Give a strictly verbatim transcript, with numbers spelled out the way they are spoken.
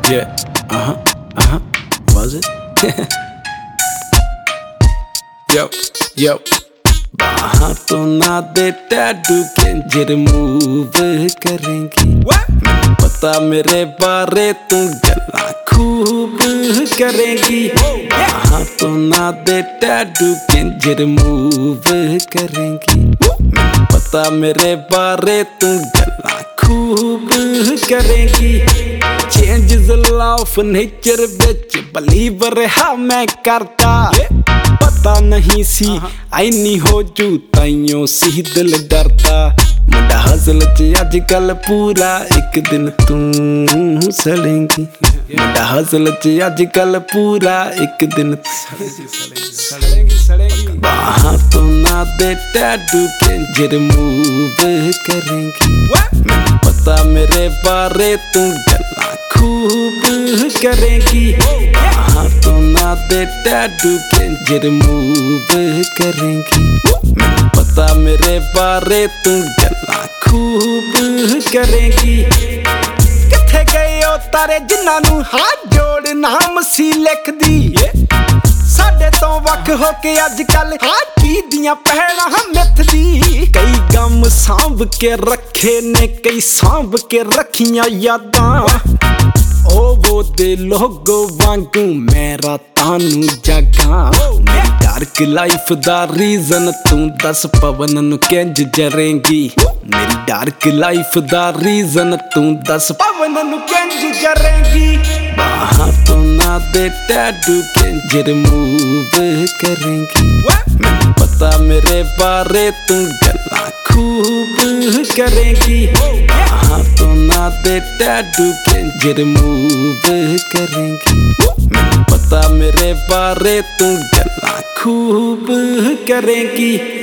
Yeah, uh-huh, uh-huh, was it? Yo, yo बाहाँ तो ना दे tattoo के रिमूव करेंगी मैंने पता मेरे बारे तू गल्ला खूब करेंगी बाहाँ तो ना दे टैटू के रिमूव करेंगी मैंने पता मेरे बारे तू गल्ला खूब करेंगी changes law of nature which believer रहा मैं करता पता नहीं सी ऐनी हो जू ताइयों सी दिल डरता मुंडा हसल च अजकल पूरा एक दिन तू सड़ेंगी मुंडा हसल च अजकल पूरा एक दिन बाहाँ तो ना दे टैटू के रिमूव करेंगी मैंने पता मेरे बारे तू गल्ला खूब करेंगी बाहाँ तो ना दे टैटू के रिमूव करेंगी मैंने पता मेरे बारे तू गल्ला खूब करेंगी किथे गए ओ तारे जिन्हां नूं हाथ जोड़ नाम सी लिख दी साडे तो वख हो के अजकल हाथी दियां पहना मिथ दी कई गम सांभ के रखे ने कई सांभ के रखियां यादां ओ वो दे लोगो वांगू मेरा तानू जगा मेरी डार्क लाइफ दा रीजन तू दस पवन नु किंज जरेंगी मेरी डार्क लाइफ दा रीजन तू दस पवन नु किंज जरेंगी बाहाँ तो ना दे टैटू के रिमूव करेंगी मैंने पता मेरे बारे तू गल्ला खूब करेंगी बाहाँ तो ना दे टैटू के रिमूव करेंगी मैंने पता मेरे बारे तू गल्ला खूब करेंगी।